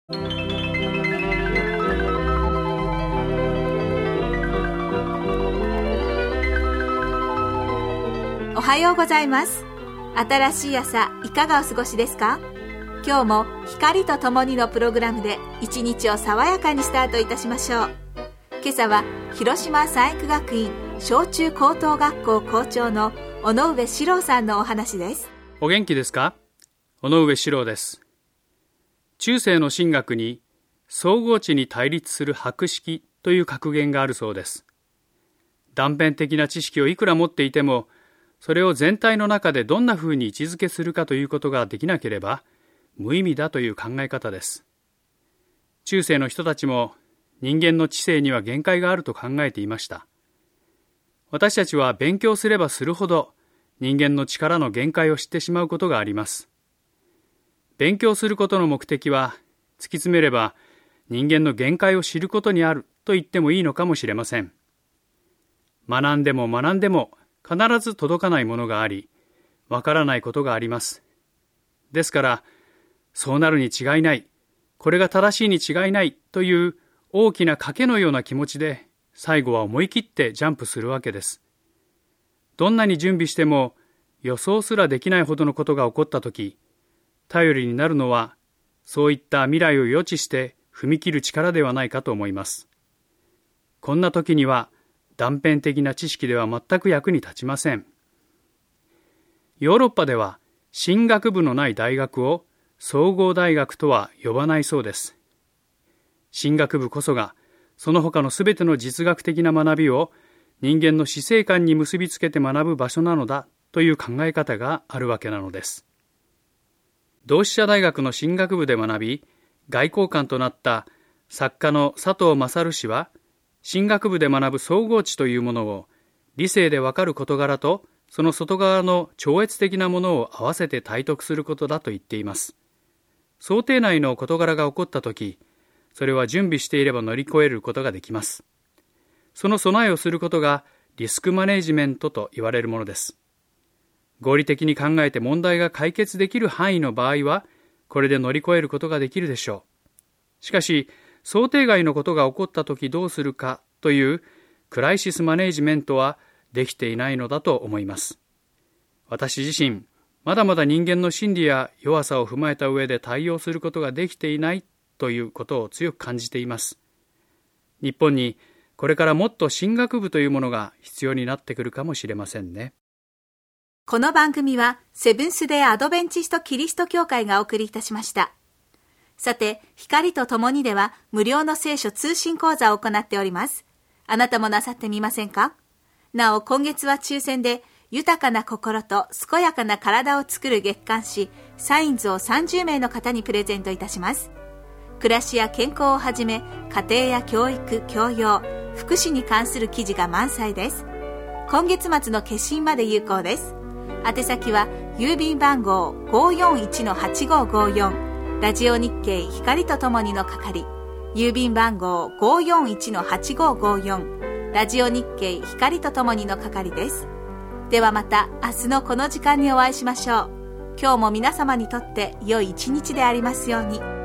おはようございます。新しい朝いかがお過ごしですか？今日も光とともにのプログラムで一日を爽やかにスタートいたしましょう。今朝は広島三育学院小中高等学校校長の尾上史郎さんのお話です。 お元気ですか？尾上史郎です。中世の神学に総合値に対立する博識という格言があるそうです。断片的な知識をいくら持っていても、それを全体の中でどんな風に位置づけするかということができなければ無意味だという考え方です。中世の人たちも人間の知性には限界があると考えていました。私たちは勉強すればするほど人間の力の限界を知ってしまうことがあります。勉強することの目的は突き詰めれば人間の限界を知ることにあると言ってもいいのかもしれません。学んでも学んでも必ず届かないものがあり、わからないことがあります。ですから、そうなるに違いない、これが正しいに違いないという大きな賭けのような気持ちで、最後は思い切ってジャンプするわけです。どんなに準備しても予想すらできないほどのことが起こったとき、頼りになるのは、そういった未来を予知して踏み切る力ではないかと思います。こんな時には、断片的な知識では全く役に立ちません。ヨーロッパでは神学部のない大学を総合大学とは呼ばないそうです。神学部こそがその他のすべての実学的な学びを人間の死生観に結びつけて学ぶ場所なのだという考え方があるわけなのです。同志社大学の神学部で学び外交官となった作家の佐藤勝氏は神学部で学ぶ総合値というものを理性でわかる事柄とその外側の超越的なものを合わせて体得することだと言っています。想定内の事柄が起こったとき、それは準備していれば乗り越えることができます。その備えをすることがリスクマネジメントと言われるものです。合理的に考えて問題が解決できる範囲の場合は、これで乗り越えることができるでしょう。しかし、想定外のことが起こったときどうするかというクライシスマネジメントはできていないのだと思います。私自身、まだまだ人間の心理や弱さを踏まえた上で対応することができていないということを強く感じています。日本にこれからもっと神学部というものが必要になってくるかもしれませんね。 この番組はセブンス・デー・アドベンチスト・キリスト教会がお送りいたしました。さて、光とともにでは無料の聖書通信講座を行っております。あなたもなさってみませんか？なお、今月は抽選で豊かな心と健やかな体を作る月刊誌サインズを30名の方にプレゼントいたします。暮らしや健康をはじめ、家庭や教育、教養、福祉に関する記事が満載です。今月末の決心まで有効です。宛先は郵便番号 541-8554 ラジオ日経光とともにの係、郵便番号 541-8554 ラジオ日経光とともにの係です。ではまた明日のこの時間にお会いしましょう。今日も皆様にとって良い一日でありますように。